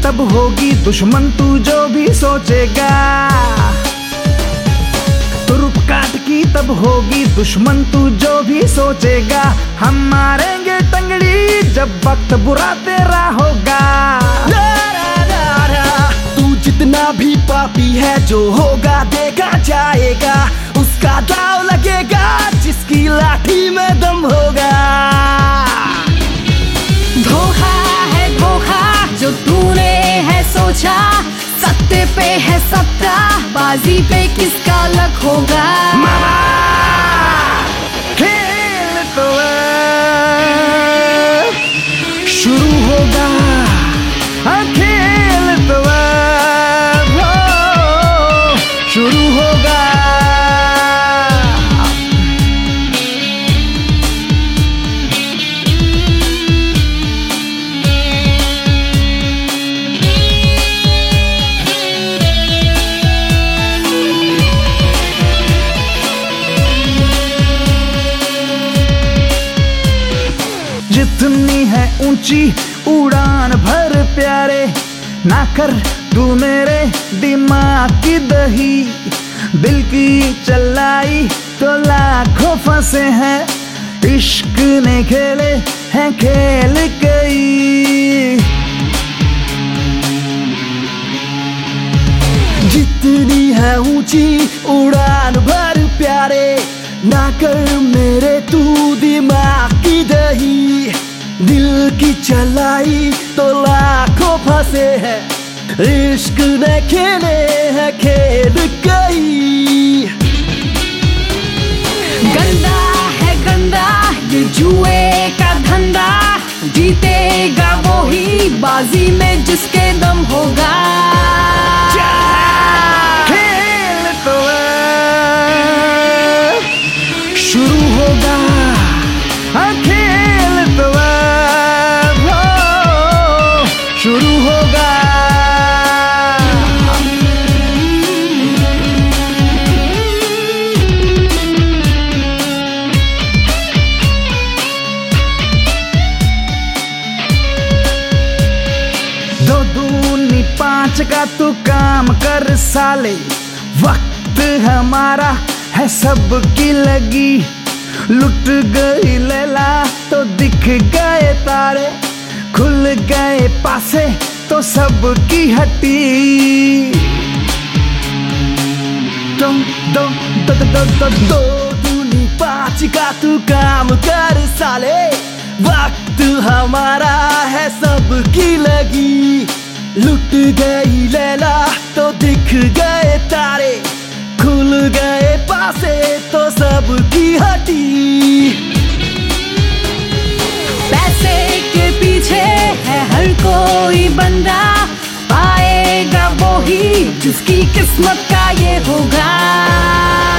तब होगी दुश्मन तू जो भी सोचेगा। तुरुप काट की तब होगी दुश्मन तू जो भी सोचेगा। हम मारेंगे टंगड़ी जब वक्त बुरा तेरा होगा। तू जितना भी पापी है जो होगा देखा जाएगा। उसका दाव लगेगा जिसकी लाठी में दम होगा। धोखा है धोखा जो तूने है सोचा। सत्ते पे है सत्ता बाजी पे किसका लक होगा। मामा खेल तो शुरू होगा। खेल तो शुरू होगा। जितनी है ऊंची उड़ान भर प्यारे, ना कर तू मेरे दिमाग की दही। दिल की चलाई तो लाखों फंसे हैं, इश्क ने खेले हैं खेल कई। जितनी है ऊंची उड़ान भर प्यारे, ना कर मेरे तू दिमाग की दही। दिल की चलाई तो लाखों फंसे हैं, इश्क ने खेले हैं खेल कई। गंदा है गंदा ये जुए का धंधा, जीतेगा वो ही बाजी में जिसके दम होगा। खेल तो शुरू होगा। खेल तो शुरू होगा। दो दूनी पांच का तू काम कर साले, वक्त हमारा है सबकी लगी। लुट गई लैला तो दिख गए तारे, खुल गए पासे तो सबकी हटी। दो दो दो दो दो दो दूनी पांच का तू काम कर साले, वक्त हमारा है सबकी लगी। लुट गई लैला तो दिख गए तारे, खुल गए पासे तो सबकी हटी। पैसे के पीछे है हर कोई बंदा, पाएगा वो ही जिसकी किस्मत का ये होगा।